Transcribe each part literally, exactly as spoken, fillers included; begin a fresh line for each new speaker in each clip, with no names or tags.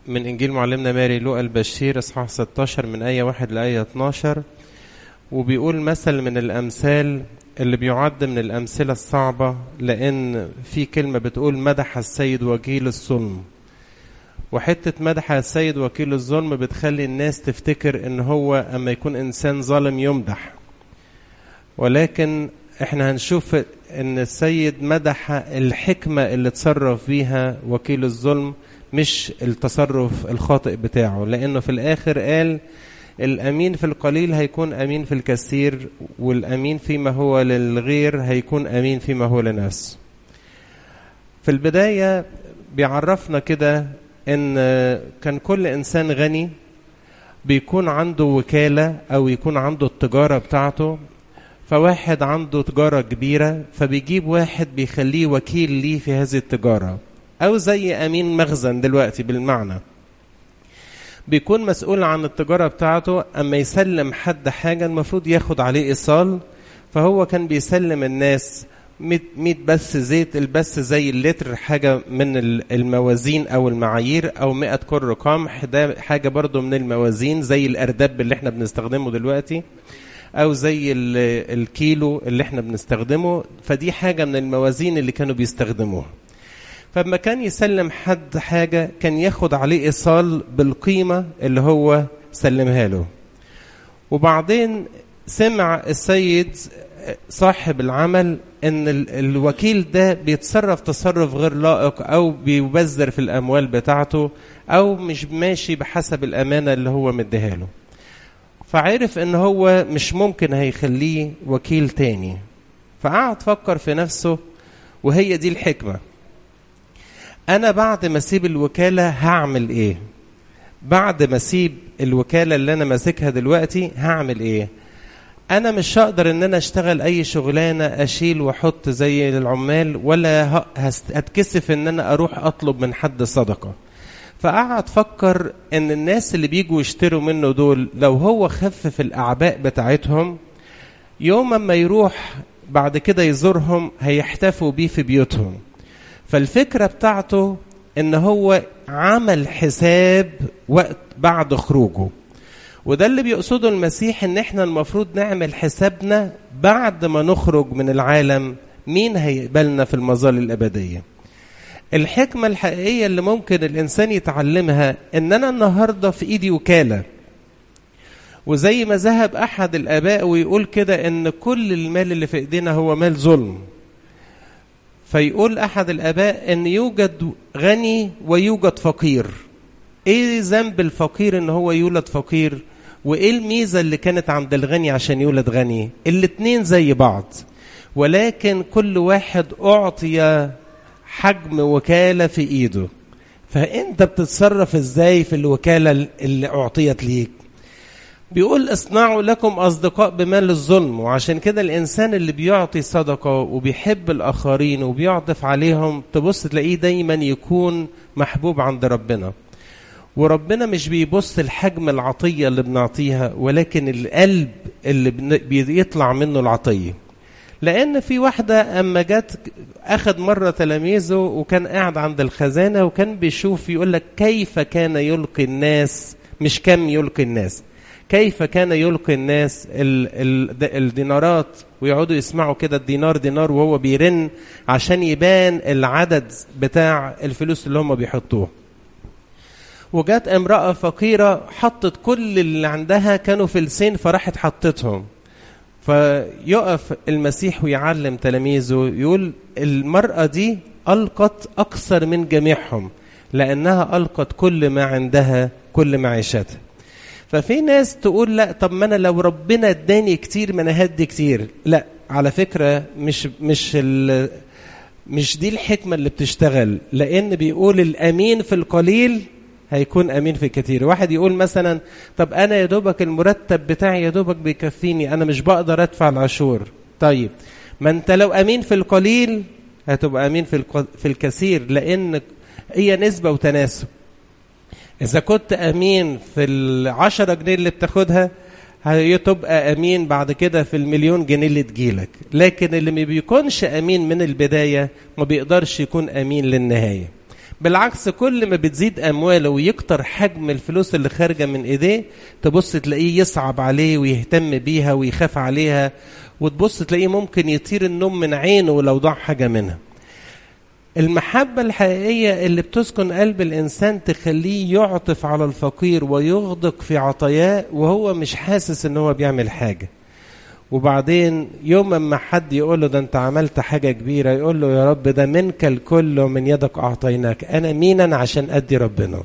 من إنجيل معلمنا ماري لوقا البشير إصحاح ستة عشر من آية واحد لآية اتناشر، وبيقول مثل من الأمثال اللي بيعد من الأمثلة الصعبة، لأن في كلمة بتقول مدح السيد وكيل الظلم. وحتة مدح السيد وكيل الظلم بتخلي الناس تفتكر إن هو أما يكون إنسان ظالم يمدح، ولكن إحنا هنشوف إن السيد مدح الحكمة اللي تصرف بيها وكيل الظلم، مش التصرف الخاطئ بتاعه، لأنه في الآخر قال الأمين في القليل هيكون أمين في الكثير، والأمين فيما هو للغير هيكون أمين فيما هو لنفسه. في البداية بيعرفنا كده إن كان كل إنسان غني بيكون عنده وكالة أو يكون عنده التجارة بتاعته، فواحد عنده تجارة كبيرة فبيجيب واحد بيخليه وكيل ليه في هذه التجارة، أو زي أمين مخزن دلوقتي بالمعنى، بيكون مسؤول عن التجارة بتاعته. أما يسلم حد حاجة المفروض ياخد عليه إيصال، فهو كان بيسلم الناس مئة بس زيت، البس زي اللتر حاجة من الموازين أو المعايير، أو مئة كر قمح ده حاجة برضو من الموازين زي الأردب اللي احنا بنستخدمه دلوقتي، أو زي الكيلو اللي احنا بنستخدمه، فدي حاجة من الموازين اللي كانوا بيستخدموها. فلما كان يسلم حد حاجة كان ياخد عليه إيصال بالقيمة اللي هو سلمها له. وبعدين سمع السيد صاحب العمل ان الوكيل ده بيتصرف تصرف غير لائق، او بيبذر في الاموال بتاعته، او مش ماشي بحسب الامانة اللي هو مديها له، فعرف ان هو مش ممكن هيخليه وكيل تاني. فقعد فكر في نفسه، وهي دي الحكمة، أنا بعد ما أسيب الوكالة هعمل إيه؟ بعد ما أسيب الوكالة اللي أنا ماسكها دلوقتي هعمل إيه؟ أنا مش هقدر إن أنا أشتغل أي شغلانة أشيل وحط زي العمال، ولا هتكسف إن أنا أروح أطلب من حد صدقة. فقعد فكر إن الناس اللي بيجوا يشتروا منه دول لو هو خفف الأعباء بتاعتهم، يوم ما يروح بعد كده يزورهم هيحتفوا بيه في بيوتهم. فالفكرة بتاعته ان هو عمل حساب وقت بعد خروجه، وده اللي بيقصده المسيح، ان احنا المفروض نعمل حسابنا بعد ما نخرج من العالم مين هيقبلنا في المظال الأبدية. الحكمة الحقيقية اللي ممكن الإنسان يتعلمها ان انا النهاردة في ايدي وكالة، وزي ما ذهب احد الآباء ويقول كده ان كل المال اللي في ايدينا هو مال ظلم. فيقول أحد الآباء أن يوجد غني ويوجد فقير. إيه ذنب الفقير أن هو يولد فقير؟ وإيه الميزة اللي كانت عند الغني عشان يولد غني؟ الاتنين زي بعض، ولكن كل واحد أعطي حجم وكالة في إيده. فأنت بتتصرف إزاي في الوكالة اللي أعطيت ليك؟ بيقول اصنعوا لكم أصدقاء بمال الظلم. وعشان كده الإنسان اللي بيعطي صدقة وبيحب الآخرين وبيعطف عليهم تبص تلاقيه دايما يكون محبوب عند ربنا. وربنا مش بيبص الحجم العطية اللي بنعطيها، ولكن القلب اللي بيطلع منه العطية. لأن في واحدة أما جت أخذ مرة تلاميذه وكان قاعد عند الخزانة، وكان بيشوف يقول لك كيف كان يلقي الناس، مش كم يلقي الناس، كيف كان يلقي الناس الدينارات، ويقعدوا يسمعوا كده الدينار دينار وهو بيرن عشان يبان العدد بتاع الفلوس اللي هم بيحطوه. وجات امرأة فقيرة حطت كل اللي عندها، كانوا فلسين فراحت حطتهم. فيقف المسيح ويعلم تلاميذه يقول المرأة دي ألقت أكثر من جميعهم، لأنها ألقت كل ما عندها كل معيشتها. ففي ناس تقول لا، طب ما انا لو ربنا اداني كتير ما انا هدي كتير. لا، على فكرة مش مش مش دي الحكمة اللي بتشتغل، لان بيقول الامين في القليل هيكون امين في الكتير. واحد يقول مثلا طب انا يا دوبك المرتب بتاعي يا دوبك بيكفيني، انا مش بقدر ادفع العشور. طيب ما انت لو امين في القليل هتبقى امين في في الكثير، لان هي نسبة وتناسب. إذا كنت أمين في العشرة جنيه اللي بتاخدها هتبقى أمين بعد كده في المليون جنيه اللي تجيلك. لكن اللي ما بيكونش أمين من البداية ما بيقدرش يكون أمين للنهاية. بالعكس كل ما بتزيد أمواله ويكتر حجم الفلوس اللي خارجة من إيديه تبص تلاقيه يصعب عليه ويهتم بيها ويخاف عليها، وتبص تلاقيه ممكن يطير النوم من عينه لو ضاع حاجة منها. المحبة الحقيقية اللي بتسكن قلب الإنسان تخليه يعطف على الفقير ويغدق في عطاياه وهو مش حاسس إن هو بيعمل حاجة. وبعدين يوم ما حد يقول له ده أنت عملت حاجة كبيرة، يقول له يا رب ده منك الكل ومن يدك أعطيناك، أنا مين أنا عشان أدي ربنا.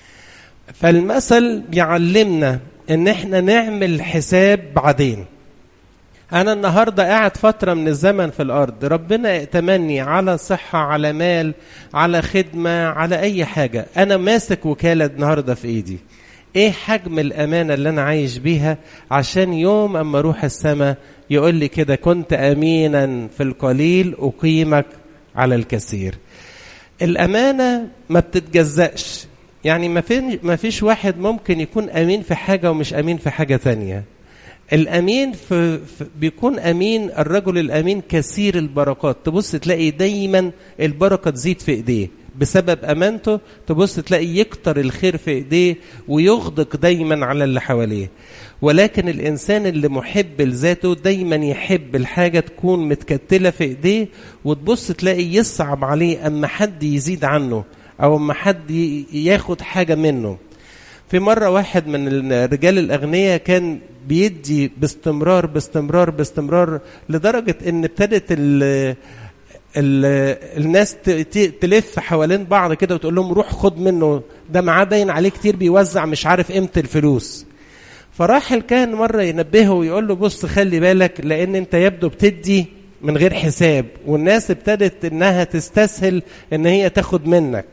فالمثل بيعلمنا إن إحنا نعمل حساب بعدين. أنا النهاردة قاعد فترة من الزمن في الأرض، ربنا ائتمني على صحة، على مال، على خدمة، على أي حاجة، أنا ماسك وكالة النهاردة في إيدي. إيه حجم الأمانة اللي أنا عايش بيها عشان يوم أما أروح السماء يقول لي كده كنت أمينا في القليل أقيمك على الكثير. الأمانة ما بتتجزأش، يعني ما فيش واحد ممكن يكون أمين في حاجة ومش أمين في حاجة تانية. الأمين في في بيكون أمين، الرجل الأمين كثير البركات، تبص تلاقي دايما البركة تزيد في إيديه بسبب أمانته، تبص تلاقي يكتر الخير في إيديه ويغدق دايما على اللي حواليه. ولكن الإنسان اللي محب لذاته دايما يحب الحاجة تكون متكتلة في إيديه، وتبص تلاقي يصعب عليه أما حد يزيد عنه أو أما حد ياخد حاجة منه. في مرة واحد من الرجال الأغنياء كان بيدي باستمرار باستمرار باستمرار لدرجة ان ابتدت ال ال الناس تلف حوالين بعض كده وتقول لهم روح خد منه، ده معاه باين عليه كتير بيوزع مش عارف قيمة الفلوس. فراح الكاهن مرة ينبهه ويقول له بص خلي بالك، لان انت يبدو بتدي من غير حساب، والناس ابتدت انها تستسهل ان هي تاخد منك،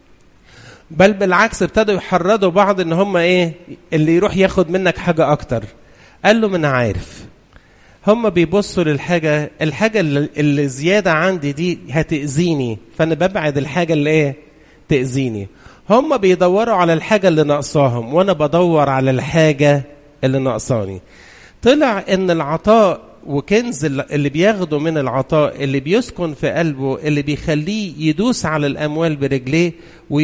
بل بالعكس ابتدوا يحرضوا بعض ان هم ايه اللي يروح ياخد منك حاجة اكتر. قال له من عارف هم بيبصوا للحاجة الحاجة اللي زيادة عندي دي هتأذيني، فانا ببعد الحاجة اللي ايه تأذيني. هم بيدوروا على الحاجة اللي ناقصاهم وانا بدور على الحاجة اللي ناقصاني. طلع ان العطاء وكنز اللي بياخده من العطاء اللي بيسكن في قلبه اللي بيخليه يدوس على الأموال برجليه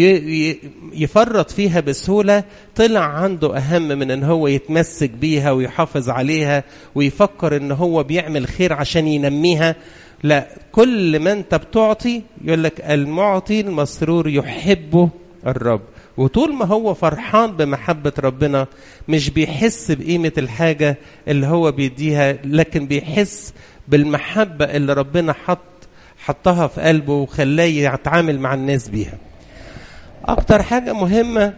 ويفرط فيها بسهولة، طلع عنده أهم من ان هو يتمسك بيها ويحافظ عليها ويفكر ان هو بيعمل خير عشان ينميها. لا، كل ما انت بتعطي يقولك المعطي المسرور يحبه الرب، وطول ما هو فرحان بمحبة ربنا مش بيحس بقيمة الحاجة اللي هو بيديها، لكن بيحس بالمحبة اللي ربنا حط حطها في قلبه وخلاه يتعامل مع الناس بيها. أكتر حاجة مهمة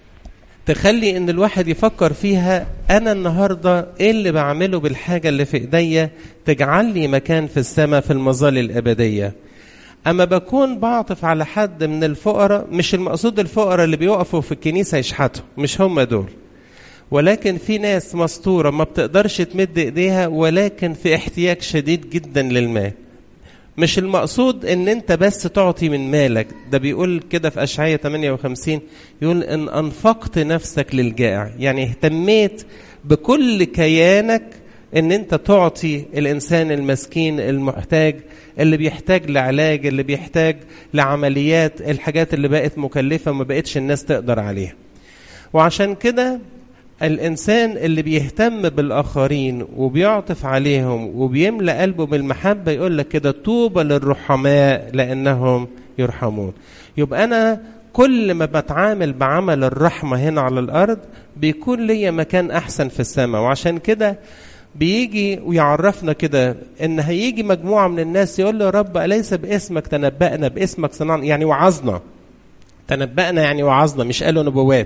تخلي ان الواحد يفكر فيها، انا النهاردة ايه اللي بعمله بالحاجة اللي في ايديا تجعل لي مكان في السماء في المظال الابدية. اما بكون بعطف على حد من الفقراء، مش المقصود الفقراء اللي بيوقفوا في الكنيسة يشحتوا، مش هم دول، ولكن في ناس مستورة ما بتقدرش تمد ايديها ولكن في احتياج شديد جدا للمال. مش المقصود ان انت بس تعطي من مالك، ده بيقول كده في اشعياء ثمانية وخمسين يقول ان انفقت نفسك للجائع، يعني اهتميت بكل كيانك ان انت تعطي الانسان المسكين المحتاج اللي بيحتاج لعلاج، اللي بيحتاج لعمليات، الحاجات اللي بقت مكلفة ما بقتش الناس تقدر عليها. وعشان كده الإنسان اللي بيهتم بالآخرين وبيعطف عليهم وبيملأ قلبه بالمحبة يقول لك كده طوبى للرحماء لأنهم يرحمون. يبقى أنا كل ما بتعامل بعمل الرحمة هنا على الأرض بيكون لي مكان أحسن في السماء. وعشان كده بيجي ويعرفنا كده ان هيجي مجموعة من الناس يقول له رب أليس باسمك تنبأنا، باسمك صنعنا، يعني وعظنا. تنبأنا يعني وعظنا، مش قالوا نبوات.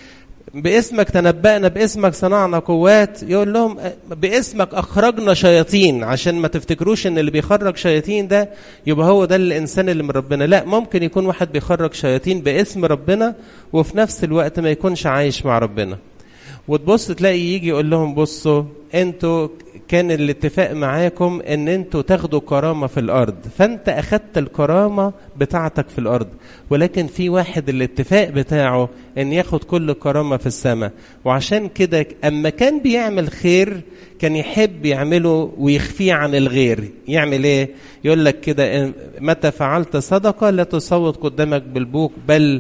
باسمك تنبأنا، باسمك صنعنا قوات. يقول لهم باسمك أخرجنا شياطين، عشان ما تفتكروش ان اللي بيخرج شياطين ده يبقى هو ده الإنسان اللي من ربنا. لا، ممكن يكون واحد بيخرج شياطين باسم ربنا وفي نفس الوقت ما يكونش عايش مع ربنا. وتبص تلاقي يجي يقول لهم بصوا انتوا كان الاتفاق معاكم ان انتوا تاخدوا كرامة في الارض، فانت اخدت الكرامة بتاعتك في الارض، ولكن في واحد الاتفاق بتاعه ان ياخد كل كرامة في السماء. وعشان كده اما كان بيعمل خير كان يحب يعمله ويخفيه عن الغير. يعمل ايه؟ يقول لك كده متى فعلت صدقة لا تصوت قدامك بالبوق، بل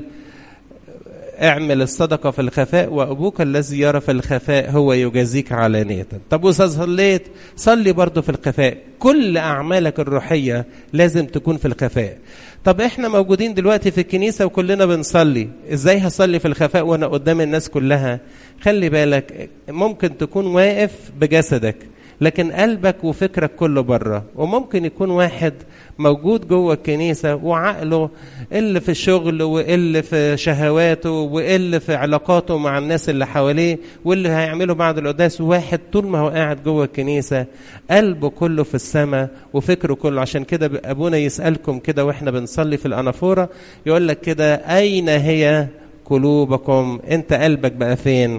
اعمل الصدقة في الخفاء وأبوك الذي يرى في الخفاء هو يجازيك علانية. طب وإذا صليت صلي برضو في الخفاء. كل أعمالك الروحية لازم تكون في الخفاء. طب احنا موجودين دلوقتي في الكنيسة وكلنا بنصلي، ازاي هصلي في الخفاء وانا قدام الناس كلها؟ خلي بالك، ممكن تكون واقف بجسدك لكن قلبك وفكرك كله بره. وممكن يكون واحد موجود جوه الكنيسة وعقله اللي في الشغل واللي في شهواته واللي في علاقاته مع الناس اللي حواليه واللي هيعمله بعد القداس، واحد طول ما هو قاعد جوه الكنيسة قلبه كله في السماء وفكره كله. عشان كده أبونا يسألكم كده واحنا بنصلي في الأنافورة يقول لك كده أين هي قلوبكم؟ انت قلبك بقى فين؟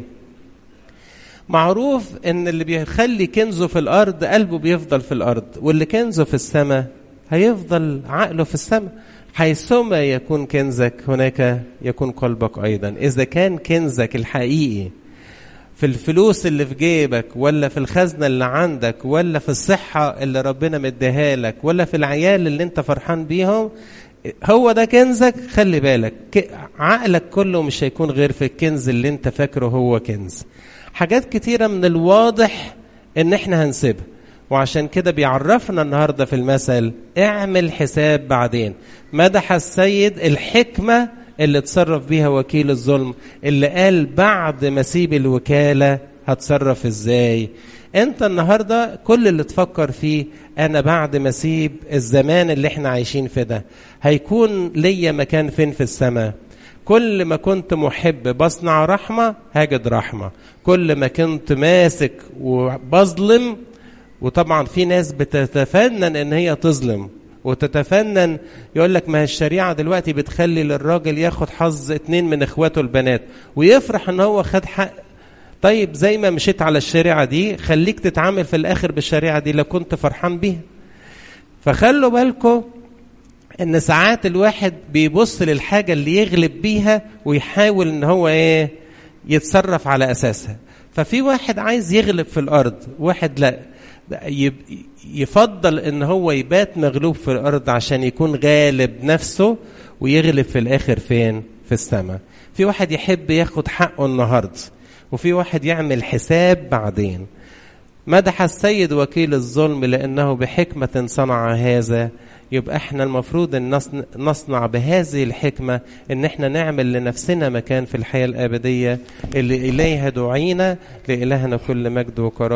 معروف ان اللي بيخلي كنزه في الارض قلبه بيفضل في الارض، واللي كنزه في السماء هيفضل عقله في السماء. حيثما يكون كنزك هناك يكون قلبك ايضا. اذا كان كنزك الحقيقي في الفلوس اللي في جيبك ولا في الخزنة اللي عندك ولا في الصحة اللي ربنا مديها لك ولا في العيال اللي انت فرحان بيهم، هو ده كنزك، خلي بالك عقلك كله مش هيكون غير في الكنز اللي انت فاكره هو كنز. حاجات كتيرة من الواضح ان احنا هنسيبها، وعشان كده بيعرفنا النهاردة في المثل اعمل حساب بعدين. مدح السيد الحكمة اللي تصرف بيها وكيل الظلم، اللي قال بعد ما سيب الوكالة هتصرف ازاي. انت النهاردة كل اللي تفكر فيه انا بعد ما سيب الزمان اللي احنا عايشين في ده هيكون ليا مكان فين في السماء. كل ما كنت محب بصنع رحمة هاجد رحمة، كل ما كنت ماسك وبظلم. وطبعا في ناس بتتفنن ان هي تظلم وتتفنن يقول لك ما هي الشريعة دلوقتي بتخلي للراجل ياخد حظ اتنين من اخواته البنات ويفرح ان هو خد حق. طيب زي ما مشيت على الشريعة دي خليك تتعامل في الاخر بالشريعة دي لو كنت فرحان بيها. فخلوا بالكم ان ساعات الواحد بيبص للحاجة اللي يغلب بيها ويحاول ان هو ايه يتصرف على اساسها. ففي واحد عايز يغلب في الارض، واحد لا يفضل ان هو يبات مغلوب في الارض عشان يكون غالب نفسه ويغلب في الاخر فين؟ في السماء. في واحد يحب ياخد حقه النهارده، وفي واحد يعمل حساب بعدين. مدح السيد وكيل الظلم لانه بحكمة صنع هذا. يبقى احنا المفروض ان نصنع بهذه الحكمة ان احنا نعمل لنفسنا مكان في الحياة الابدية اللي اليها دعينا. لإلهنا كل مجد وكرامة.